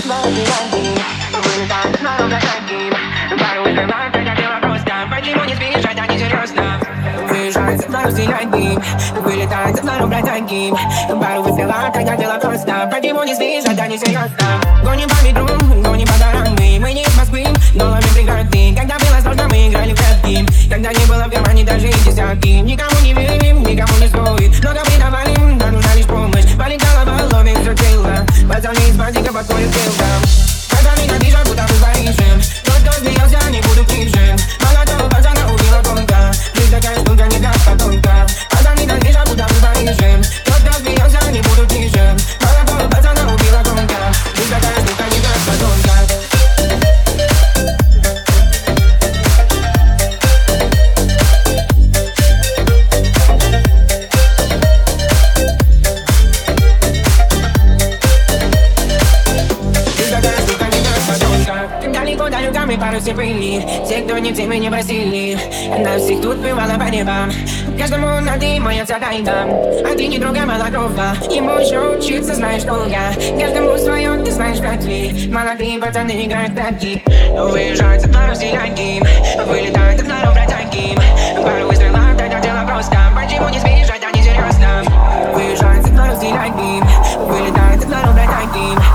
Вылетает на рубль танки. Пару выпила, когда дело просто. Почему не спишь, это не серьезно. Гоним по метру, гоним по дорогам. Мы не из Москвы, но ловим преграды. Когда было сложно, мы играли в прятки. Когда не было в кармане даже и десятки. Никому не верим, никому не стоит. Много предавали, нам нужна лишь помощь. Болит голова, ловим все тело. Пацаны из бандика подходят к телкам. Пацаны ненавижу, будто мы в Париже. Тот, кто смеялся, не буду тише. Молодого пацана убила гонка. Жизнь такая штука, не даст потомка. Пацаны ненавижу, будто мы в Париже. Тот, кто смеялся, не буду тише. Молодого пацана убила гонка. Жизнь такая штука, не даст потомка. Мы пару все были, те, кто не тем и не просили. Нас всех тут бывало по небам. Каждому на ты моя вся тайна. А ты не другая малокровка. Ему еще учиться, знаешь, долго. Каждому свое, ты знаешь, как ли. Молодые пацаны играют в прятки. Выезжают со двора все ляги. Вылетают от народ братанки. Пару выстрелов, тогда дело просто. Почему не спишь, это не серьезно. Выезжают со двора все ляги. Вылетают от народ братанки.